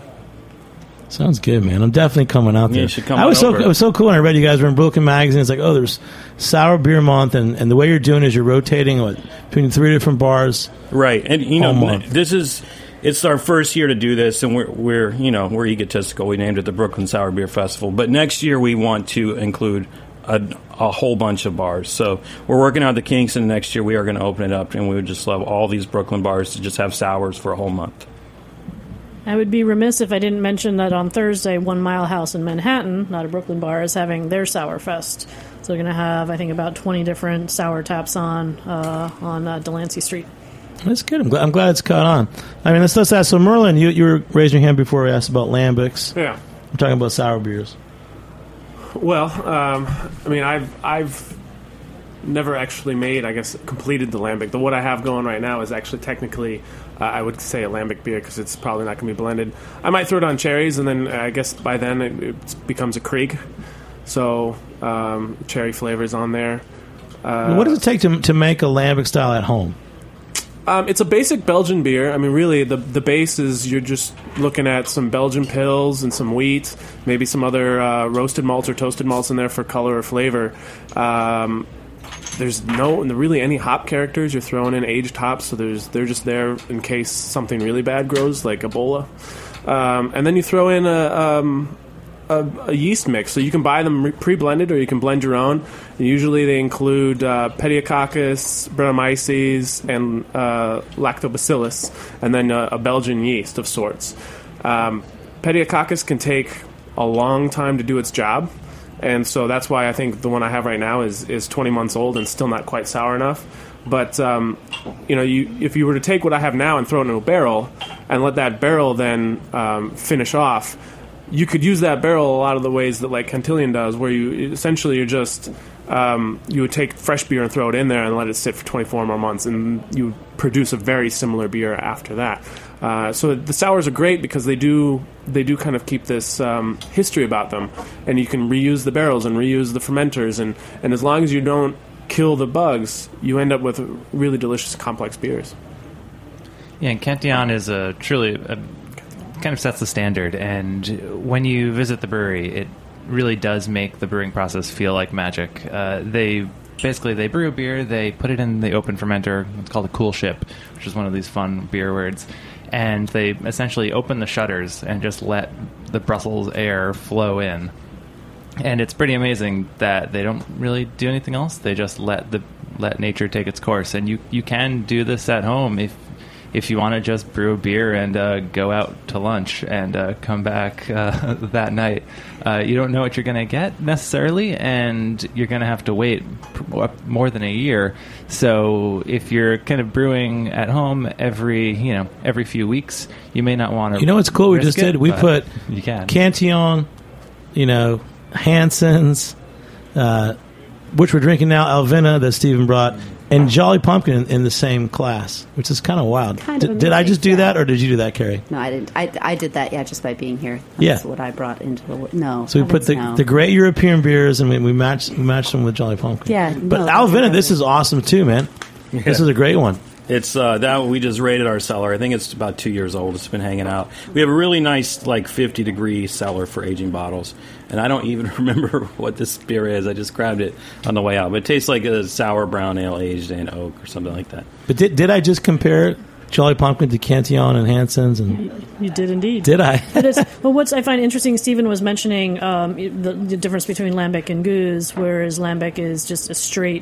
Sounds good, man. I'm definitely coming out Yeah, there. you should come I was on so over. it was so cool when I read you guys were in Brooklyn Magazine. It's like, oh, there's Sour Beer Month, and, and the way you're doing is you're rotating what, between three different bars. Right, and you know, All month. this is it's our first year to do this, and we're we're you know we're egotistical. We named it the Brooklyn Sour Beer Festival, but next year we want to include a, a whole bunch of bars. So we're working out the kinks, and next year we are going to open it up, and we would just love all these Brooklyn bars to just have sours for a whole month. I would be remiss if I didn't mention that on Thursday, One Mile House in Manhattan, not a Brooklyn bar, is having their Sour Fest. So they're going to have, I think, about twenty different sour taps on uh, on uh, Delancey Street. That's good. I'm glad, I'm glad it's caught on. I mean, let's let's ask. So Merlin, you you were raising your hand before we asked about lambics. Yeah. I'm talking about sour beers. Well, um, I mean, I've I've never actually made, I guess, completed the lambic. The what I have going right now is actually technically, uh, I would say a lambic beer because it's probably not going to be blended. I might throw it on cherries, and then uh, I guess by then it, it becomes a Krieg. So um, cherry flavors on there. Uh, What does it take to to make a lambic style at home? Um, it's a basic Belgian beer. I mean, really, the the base is you're just looking at some Belgian pills and some wheat, maybe some other uh, roasted malts or toasted malts in there for color or flavor. Um, there's no really any hop characters. You're throwing in aged hops, so there's they're just there in case something really bad grows, like Ebola. Um, and then you throw in a, um, a, a yeast mix. So you can buy them pre-blended, or you can blend your own. And usually they include uh, Pediococcus, Brettanomyces, and uh, Lactobacillus, and then uh, a Belgian yeast of sorts. Um, Pediococcus can take a long time to do its job, and so that's why I think the one I have right now is, is twenty months old and still not quite sour enough. But um, you know, you if you were to take what I have now and throw it into a barrel and let that barrel then um, finish off, you could use that barrel a lot of the ways that like Cantillon does, where you essentially you're just um, you would take fresh beer and throw it in there and let it sit for twenty-four more months, and you produce a very similar beer after that. Uh, so the sours are great because they do they do kind of keep this um, history about them, and you can reuse the barrels and reuse the fermenters, and, and as long as you don't kill the bugs, you end up with really delicious, complex beers. Yeah, and Cantillon is a truly a, kind of sets the standard, and when you visit the brewery, it really does make the brewing process feel like magic. Uh, they basically they brew a beer, they put it in the open fermenter. It's called a cool ship, which is one of these fun beer words. And they essentially open the shutters and just let the Brussels air flow in. And it's pretty amazing that they don't really do anything else. They just let the let nature take its course. And you, you can do this at home if if you want to just brew a beer and uh, go out to lunch and uh, come back uh, that night. Uh, you don't know what you're going to get necessarily, and you're going to have to wait more than a year. So if you're kind of brewing at home every you know every few weeks, you may not want to. You know what's cool? We just it, did. We put you can. Cantillon, you know, Hansen's, uh, which we're drinking now, Alvina that Stephen brought, and Jolly Pumpkin in, in the same class, which is kind of wild. Kind D- of did I just do yeah. that, or did you do that, Carrie? No, I didn't. I, I did that, yeah, just by being here. Yeah. That's what I brought into the... No. So we put the, no. the great European beers, and we, we matched we matched them with Jolly Pumpkin. Yeah. But no, Alvina, this is awesome too, man. Yeah. This is a great one. It's uh, that we just rated our cellar. I think it's about two years old. It's been hanging out. We have a really nice, like fifty degree cellar for aging bottles, and I don't even remember what this beer is. I just grabbed it on the way out, but it tastes like a sour brown ale aged in oak or something like that. But did did I just compare Jolly Pumpkin to Cantillon and Hansen's? And You did indeed. did I? It is, well, what I find interesting, Stephen was mentioning um, the, the difference between Lambic and Goose, whereas Lambic is just a straight.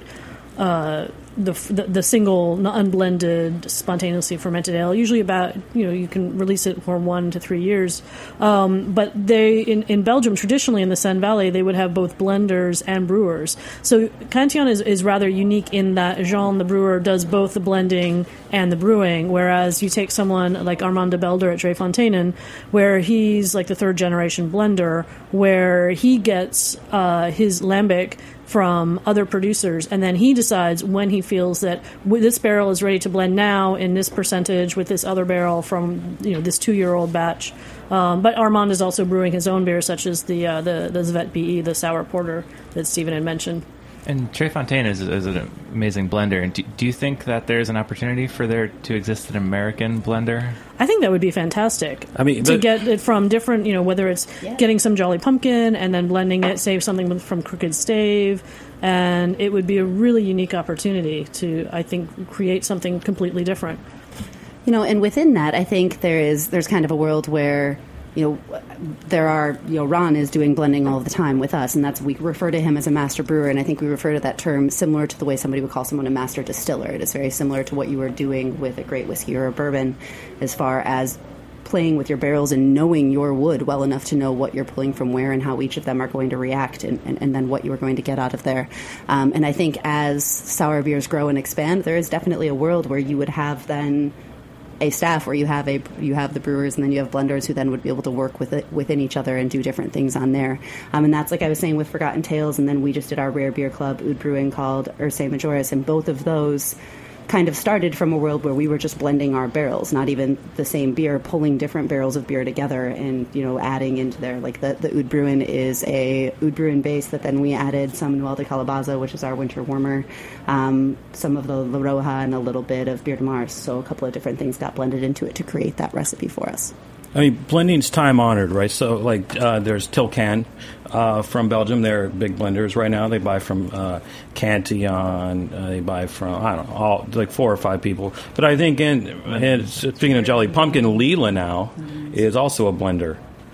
Uh, the, the the single unblended spontaneously fermented ale, usually about, you know, you can release it for one to three years, um, but they in, in Belgium traditionally in the Seine Valley they would have both blenders and brewers. So Cantillon is, is rather unique in that Jean the brewer does both the blending and the brewing, whereas you take someone like Armand de Belder at Drie Fonteinen, where he's like the third generation blender, where he gets uh, his lambic from other producers, and then he decides when he feels that this barrel is ready to blend now in this percentage with this other barrel from, you know, this two-year-old batch. Um, but Armand is also brewing his own beer, such as the uh, the the Zvet B E, the sour porter that Stephen had mentioned. And Drie Fonteinen is, is an amazing blender. And do, do you think that there's an opportunity for there to exist an American blender? I think that would be fantastic. I mean, to but- get it from different, you know, whether it's Yeah. getting some Jolly Pumpkin and then blending it, say something from Crooked Stave, and it would be a really unique opportunity to, I think, create something completely different. You know, and within that, I think there is there's kind of a world where, you know, there are, you know, Ron is doing blending all the time with us, and that's, we refer to him as a master brewer, and I think we refer to that term similar to the way somebody would call someone a master distiller. It is very similar to what you were doing with a great whiskey or a bourbon, as far as playing with your barrels and knowing your wood well enough to know what you're pulling from where and how each of them are going to react, and, and, and then what you are going to get out of there. Um, and I think as sour beers grow and expand, there is definitely a world where you would have then a staff where you have a you have the brewers and then you have blenders who then would be able to work with it within each other and do different things on there. Um, and that's, like I was saying, with Forgotten Tales, and then we just did our rare beer club, Oud Brewing, called Urse Majoris, and both of those kind of started from a world where we were just blending our barrels, not even the same beer, pulling different barrels of beer together and, you know, adding into there. Like the, the Oud Bruin is a Oud Bruin base that then we added some Noel de Calabaza, which is our winter warmer, um, some of the La Roja, and a little bit of Bière de Mars. So a couple of different things got blended into it to create that recipe for us. I mean, blending's time honored, right? So, like, uh, there's Tilcan uh, from Belgium. They're big blenders right now. They buy from uh, Cantillon. Uh, they buy from, I don't know, all, like four or five people. But I think, in, in speaking of Jolly Pumpkin, Leela now is also a blender.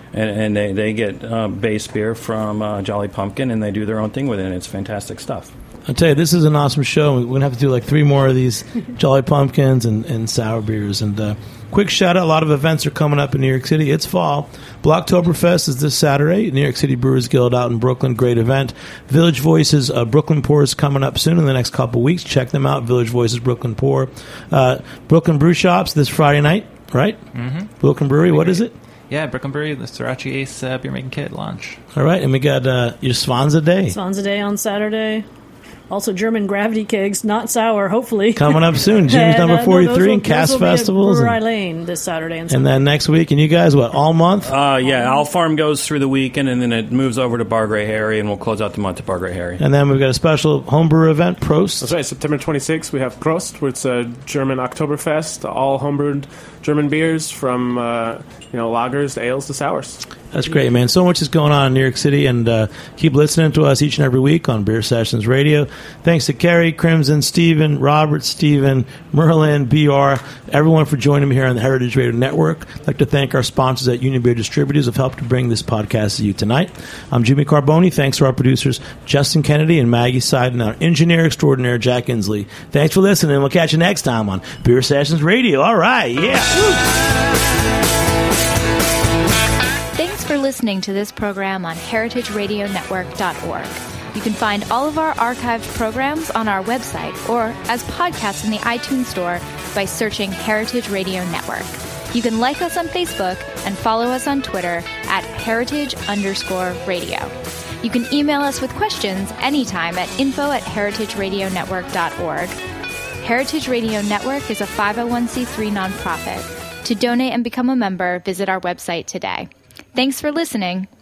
and, and they they get uh, base beer from uh, Jolly Pumpkin, and they do their own thing with it. And it's fantastic stuff. I'll tell you, this is an awesome show. We're going to have to do like three more of these Jolly Pumpkins and, and sour beers. And uh, quick shout out, a lot of events are coming up in New York City. It's fall. Blocktoberfest is this Saturday. New York City Brewers Guild out in Brooklyn, great event. Village Voices uh, Brooklyn Pour is coming up soon in the next couple weeks. Check them out, Village Voices Brooklyn Pour. Uh, Brooklyn Brew Shops this Friday night, right? Mm-hmm. Brooklyn Brewery, what is it? Yeah, Brooklyn Brewery, the Sriracha Ace uh, beer making kit launch. All right, and we got uh, your Swanza Day. Swanza Day on Saturday. Also, German Gravity Kegs, not sour, hopefully. Coming up soon. Jimmy's and, number uh, forty-three no, and Cast Festivals. Brewery And, Lane this Saturday and Sunday. and then next week, and you guys, what, all month? Uh, yeah, Owl Farm goes through the weekend, and then it moves over to Bar Grey Harry, and we'll close out the month at Bar Grey Harry. And then we've got a special homebrew event, Prost. That's right. September twenty-sixth, we have Prost, where it's a German Oktoberfest, all homebrewed German beers from uh, you know lagers to ales to sours. That's great, man. So much is going on in New York City, and uh, keep listening to us each and every week on Beer Sessions Radio. Thanks to Kerry, Crimson, Stephen, Robert, Stephen, Merlin, B R, everyone for joining me here on the Heritage Radio Network. I'd like to thank our sponsors at Union Beer Distributors who have helped to bring this podcast to you tonight. I'm Jimmy Carboni. Thanks to our producers, Justin Kennedy and Maggie Side, and our engineer extraordinaire, Jack Inslee. Thanks for listening. We'll catch you next time on Beer Sessions Radio. All right, yeah. Woo. Thanks for listening to this program on heritage radio network dot org. You can find all of our archived programs on our website or as podcasts in the iTunes Store by searching Heritage Radio Network. You can like us on Facebook and follow us on Twitter at heritage underscore radio. You can email us with questions anytime at info at heritage radio network dot org. Heritage Radio Network is a five oh one c three nonprofit. To donate and become a member, visit our website today. Thanks for listening.